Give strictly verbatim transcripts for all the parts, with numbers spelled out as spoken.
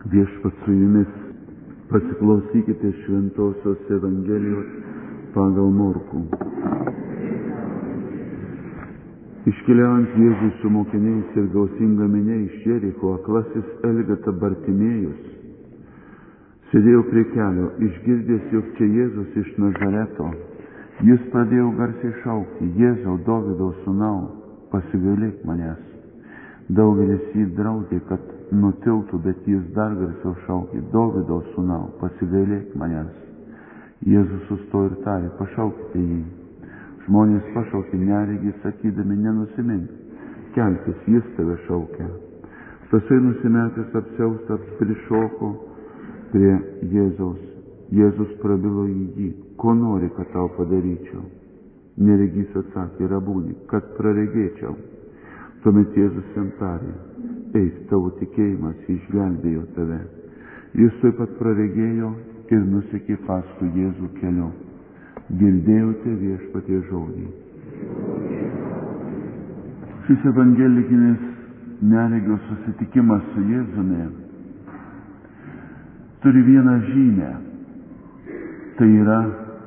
Viešpats su jumis, pasiklausykite Šventosios Evangelijos pagal Morkų. Iškeliaujant Jėzui su mokiniais ir gausinga minia iš Jericho, aklasis Elgeta Bartimėjus sėdėjo prie kelio, išgirdęs, jog čia Jėzus iš Nazareto. Jis pradėjo garsiai šaukti: Jėzau, Dovydo sūnau, pasigailėk manęs. Daugelis jį draudė, kad nutiltų, bet jis dar garsiau šaukė: Dovydo sūnau, pasigailėk manęs. Jėzus sustojo ir tarė: pašaukite jį. Žmonės pašaukė neregį, sakydami: nenusimink, kelkis, jis tave šaukia. Tasai nusimetęs apsiaustą prišoko prie Jėzaus. Jėzus prabilo į jį: ko nori, kad tau padaryčiau? Neregys atsakė: rabūni, kad praregėčiau. Tuomet Jėzus jam tarė: eik, tavo tikėjimas išgelbėjo tave. Jis taip pat praregėjo ir nusekė paskui Jėzų keliu. Girdėjote Viešpaties žodį. Šis evangelikinis neregio susitikimas su Jėzumi turi vieną žymę. Tai yra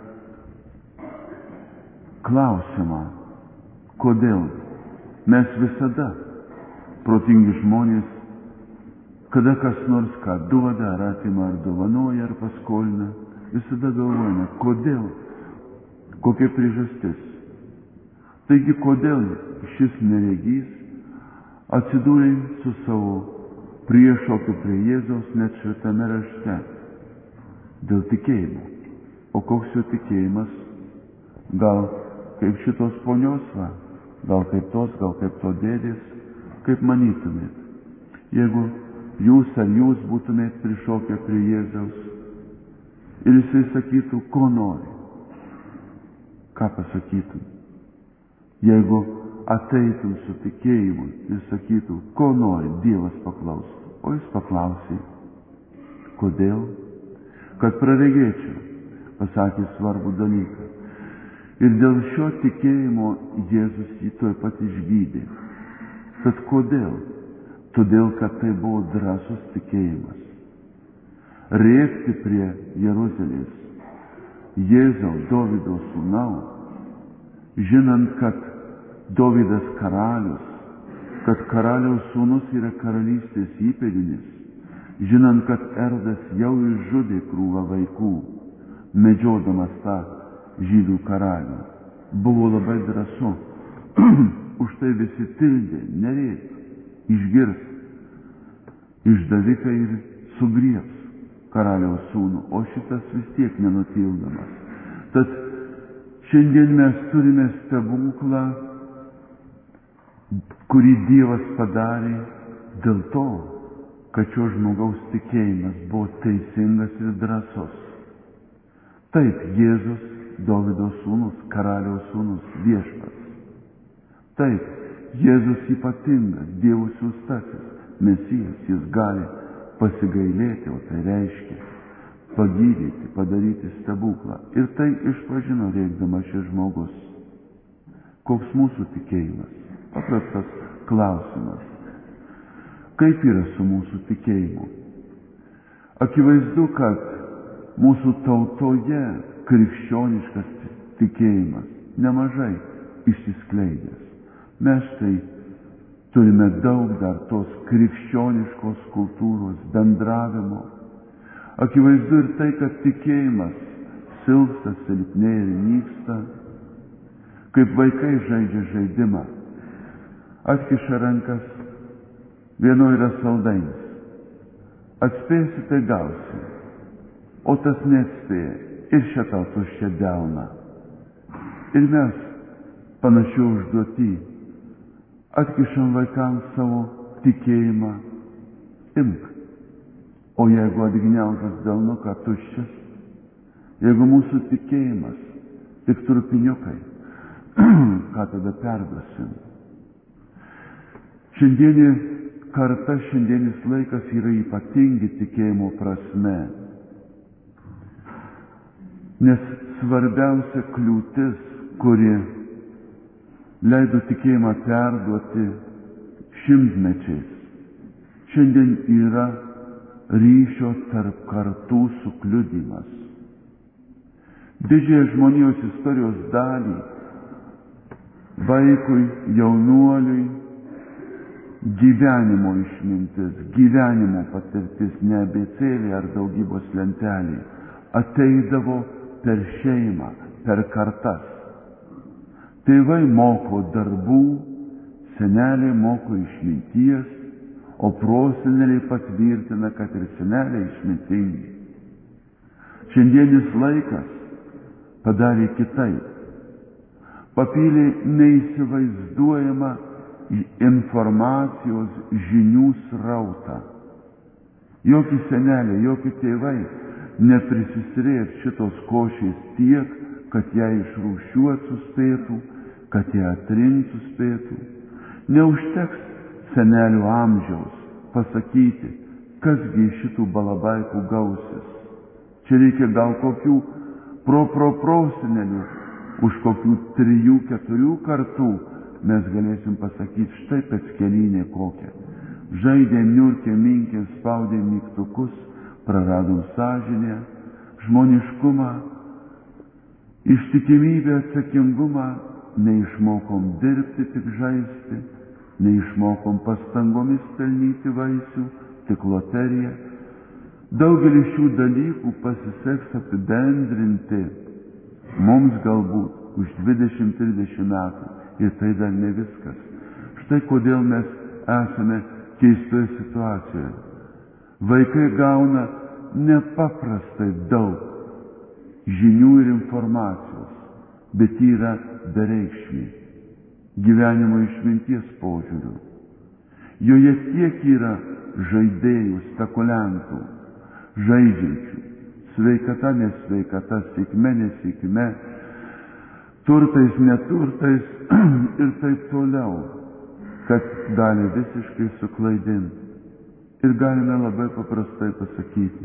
klausimą, kodėl. Mes visada, protingi žmonės, kada kas nors ką duoda, ar atima, ar dovanoja, ar paskolina, visada galvojame, kodėl, kokia priežastis. Taigi, kodėl šis neregys atsidūrė su savo priešokiu prie Jėzaus net šventame rašte? Dėl tikėjimo. O koks jo tikėjimas? Gal kaip šitos ponios va? Gal kaip tos, gal kaip to dėdės, kaip manytumėt. Jeigu jūs ar jūs būtumėt prišokę prie Jėzaus ir jisai sakytų, ko nori, ką pasakytum? Jeigu ateitum su tikėjimu ir sakytų, ko nori, Dievas paklaustų, o jis paklausė, kodėl? Kad praregėčiau, pasakė svarbų dalyką. Ir dėl šio tikėjimo Jėzus jį tuoj pat išgydė. Tad kodėl? Todėl, kad tai buvo drąsus tikėjimas. Rėkti prie Jeruzalės: Jėzau, Dovydo sūnau, žinant, kad Dovydas karalius, kad karaliaus sūnus yra karalystės įpėdinis, žinant, kad Erodas jau išžudė krūvą vaikų, medžiodamas tą žydų karalių. Buvo labai drąsu. Už tai visi tildė: nerėk, išgirs, išdavikai ir sugriebs karaliaus sūnų, o šitas vis tiek nenutildamas. Tad šiandien mes turime stebuklą, kurį Dievas padarė dėl to, kad šio žmogaus tikėjimas buvo teisingas ir drąsus. Taip, Jėzus, Dovydo sūnus, karaliaus sūnus, viešpats. Taip, Jėzus ypatingas, Dievo siųstasis, Mesijas, jis gali pasigailėti, o tai reiškia pagydyti, padaryti stebuklą. Ir tai išpažino rėkdamas šis žmogus. Koks mūsų tikėjimas? Paprastas klausimas. Kaip yra su mūsų tikėjimu? Akivaizdu, kad mūsų tautoje krikščioniškas tikėjimas nemažai išsiskleidęs. Mes tai turime daug dar tos krikščioniškos kultūros, bendravimo. Akivaizdu ir tai, kad tikėjimas silpsta, silpnėja ir nyksta. Kaip vaikai žaidžia žaidimą. Atkiša rankas, vienoje yra saldainis. Atspėsi, tai gausi. O tas neatspėja. Ir šią tau tuščią delną. Ir mes panašių užduotį atkišam vaikams savo tikėjimą. Imk. O jeigu atgniaužas delnuką tuščias, jeigu mūsų tikėjimas tik trupiniukai, ką tada perduosim? Šiandienė karta, šiandienis laikas yra ypatingi tikėjimo prasme. Nes svarbiausia kliūtis, kuri leido tikėjimą perduoti šimtmečiais, šiandien yra ryšio tarp kartų sukliudymas. Didžiąją žmonijos istorijos dalį vaikui, jaunuoliui gyvenimo išmintis, gyvenimo patirtis, ne abėcėlė ar daugybos lentelė, ateidavo per šeimą, per kartas. Tėvai moko darbų, seneliai moko išminties, o proseneliai patvirtina, kad ir seneliai išmintingi. Šiandienis laikas padarė kitaip. Papylė neįsivaizduojamą informacijos žinių srautą. Jokie seneliai, jokie tėvai neprisisrės šitos košės tiek, kad ją išrūšiuot suspėtų, kad ją atrinkt suspėtų. Neužteks senelių amžiaus pasakyti, kasgi iš šitų balabaikų gausis. Čia reikia gal kokių pro pro prosenelių, už kokių trijų, keturių kartų mes galėsim pasakyti, štai peckelinė kokia. Žaidėm, niurkėm, minkėm, spaudėm mygtukus, praradom sąžinę, žmoniškumą, ištikimybę, atsakingumą, neišmokom dirbti, tik žaisti, neišmokom pastangomis pelnyti vaisių, tik loterija. Daugelį šių dalykų pasiseks apibendrinti mums galbūt už dvidešimt trisdešimt metų. Ir tai dar ne viskas. Štai kodėl mes esame keistoje situacijoje. Vaikai gauna nepaprastai daug žinių ir informacijos, bet yra bereikšmė gyvenimo išminties požiūriu. Joje tiek yra žaidėjų, spekuliantų, žaidžiančių, sveikata, nesveikata, sėkme, nesėkme, turtais, neturtais ir taip toliau, kad gali visiškai suklaidinti. Ir galime labai paprastai pasakyti,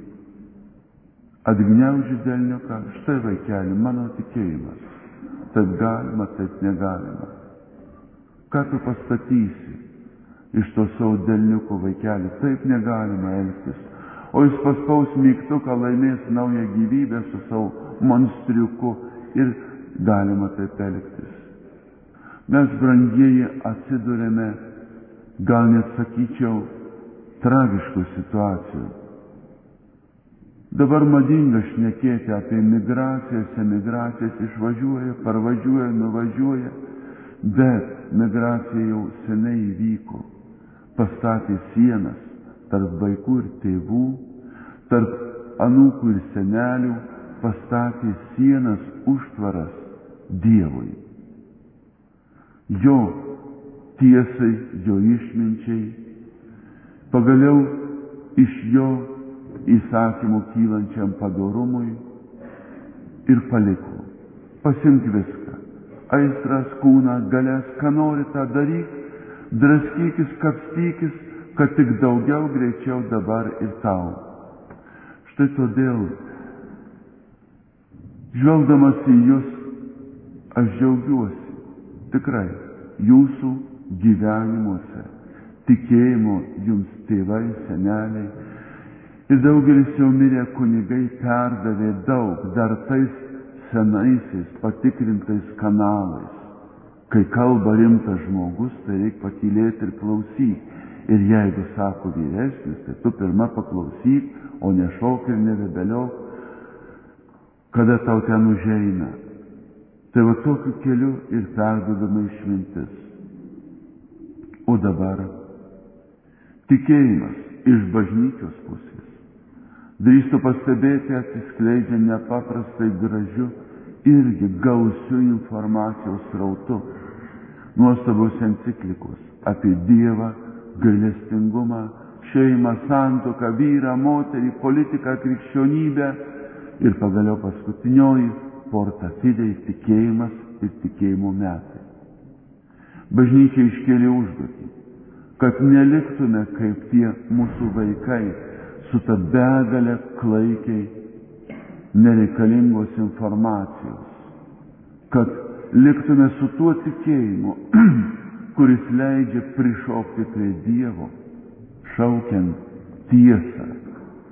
atgniauži delniuką, štai vaikeli, mano tikėjimas, taip galima, taip negalima. Ką tu pastatysi iš to savo delniuko, vaikeli, taip negalima elgtis. O jis paspaus mygtuką, laimės naują gyvybę su savo monstriuku ir galima taip elgtis. Mes, brangieji, atsidurėme, gal net sakyčiau, tragiškų situacijų. Dabar madinga šnekėti apie migracijas, emigracijas, išvažiuoja, parvažiuoja, nuvažiuoja, bet migracija jau seniai įvyko. Pastatė sienas tarp vaikų ir tėvų, tarp anūkų ir senelių, pastatė sienas, užtvaras Dievui. Jo tiesai, jo išminčiai, pagaliau iš jo įsakymų kylančiam padorumui ir paliko. Pasimk viską, aistras, kūną, galias, ką nori tą daryk, draskykis, kapstykis, kad tik daugiau, greičiau dabar ir tau. Štai todėl, žvelgdamas į jūs, aš džiaugiuosi tikrai jūsų gyvenimuose, tikėjimo jums tėvai, seneliai ir daugelis jau mirę kunigai perdavė daug, dar tais senaisiais patikrintais kanalais. Kai kalba rimtas žmogus, tai reikia patylėti ir klausyti. Ir jeigu sako vyresnis, tai tu pirma paklausyk, o nešauk ir nerebeliok, kada tau ten užeina. Tai va tokiu keliu ir perduodama išmintis. O dabar tikėjimas iš bažnyčios pusės. Drįstu pastebėti, atsiskleidžia nepaprastai gražiu irgi gausiu informacijos srautu. Nuostabos enciklikos apie Dievą, gailestingumą, šeimą, santuoką, vyrą, moterį, politiką, krikščionybę ir pagaliau paskutinioji porta fidei, tikėjimas ir tikėjimo metai. Bažnyčia iškėlė užduotį, kad neliktume kaip tie mūsų vaikai su ta begalė klaikiai nereikalingos informacijos, kad liktume su tuo tikėjimu, kuris leidžia prišokti prie Dievo, šaukiant tiesą,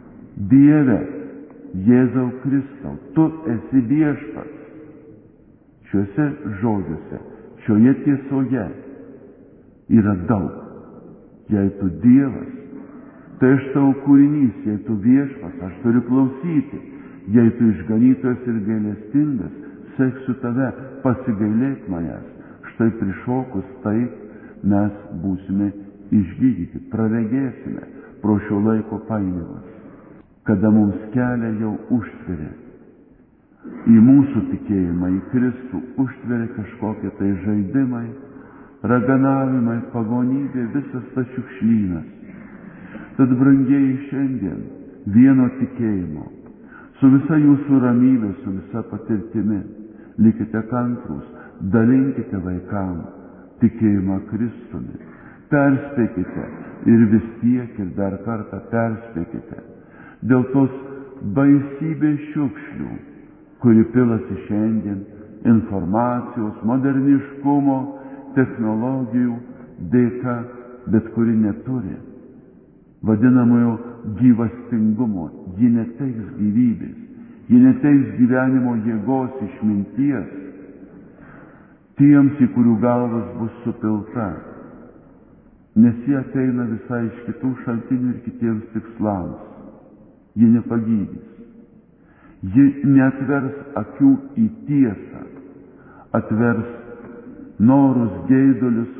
Dieve, Jėzau Kristau, tu esi viešpats. Šiuose žodžiuose, šioje tiesoje yra daug. Jei tu Dievas, tai aš tavo kūrinys, jei tu viešpats, aš turiu klausyti. Jei tu išganytojas ir gailestingas, seksiu tave, pasigailėk manęs. Štai prišokus taip mes būsime išgydyti, praregėsime pro šio laiko painiavas, kada mums kelią jau užtveria. Į mūsų tikėjimą, į Kristų užtveria kažkokie tai žaidimai, raganavimai, pagonybė, visas tas šiukšlynas. Tad, brangieji, šiandien vieno tikėjimo, su visa jūsų ramybė, su visa patirtimi, likite kantrūs, dalinkite vaikam tikėjimą Kristumi, perspėkite ir vis tiek ir dar kartą perspėkite dėl tos baisybės šiukšlių, kuri pilasi šiandien informacijos, moderniškumo, technologijų dėka, bet kuri neturi vadinamojo gyvastingumo, ji neteiks gyvybės, ji neteiks gyvenimo jėgos, išminties tiems, į kurių galvas bus supilta, nes jie ateina visai iš kitų šaltinių ir kitiems tikslams. Ji nepagydys. Ji neatvers akių į tiesą, atvers norus, geidulius,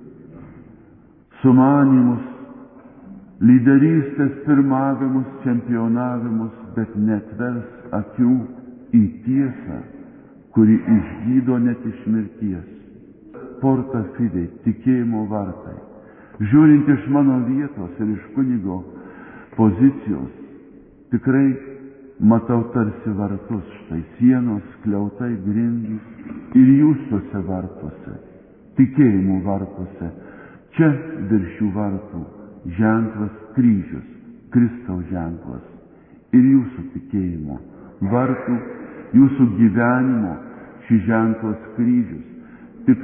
sumanimus, lyderystės pirmavimus, čempionavimus, bet neatvers akių į tiesą, kuri išgydo net iš mirties. Porta fidei, tikėjimo vartai. Žiūrint iš mano vietos ir iš kunigo pozicijos, tikrai matau tarsi vartus, štai sienos, skliautai, grindys ir jūs tuose vartuose, tikėjimo vartuose. Čia virš šių vartų ženklas kryžius, Kristaus ženklas ir jūsų tikėjimo vartų, jūsų gyvenimo šis ženklas kryžius. Tik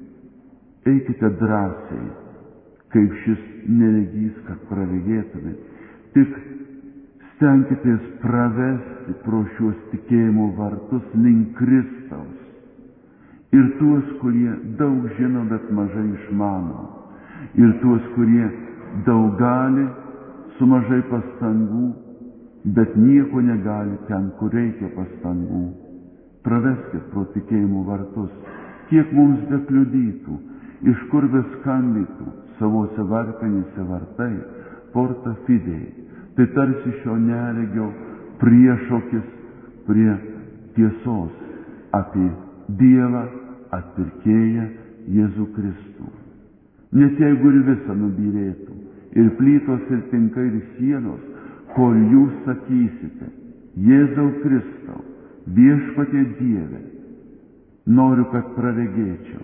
eikite drąsiai, kaip šis neregys, kad praregėtumėte. Tik stenkitės pravesti pro šiuos tikėjimo vartus link Kristaus. Ir tuos, kurie daug žino, bet mažai išmano. Ir tuos, kurie daug gali, su mažai pastangų, bet nieko negali ten, kur reikia pastangų. Praveskit pro tikėjimo vartus, kiek mums bekliudytų, iš kur beskambytų savose varpinėse vartai, porta fidei. Tai tarsi šio neregio priešokis prie tiesos apie Dievą, atpirkėją Jėzų Kristų. Net jeigu ir visa nubyrėtų, ir plytos, ir tinkai, ir sienos, kol jūs sakysite, Jėzau Kristau, viešpatie Dieve, noriu, kad praregėčiau.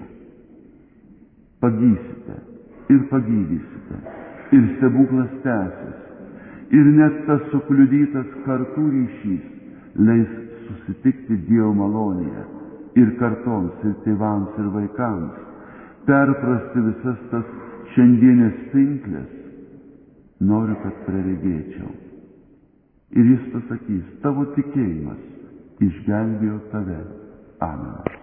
Pagysite ir pagydysite, ir stebuklas tęsis, ir net tas sukliudytas kartų ryšys leis susitikti Dievo malonėje ir kartoms, ir tėvams, ir vaikams, perprasti visas tas šiandienės pinklės. Noriu, kad praregėčiau. Ir jis pasakys, tavo tikėjimas išgelbėjo tave. Amen.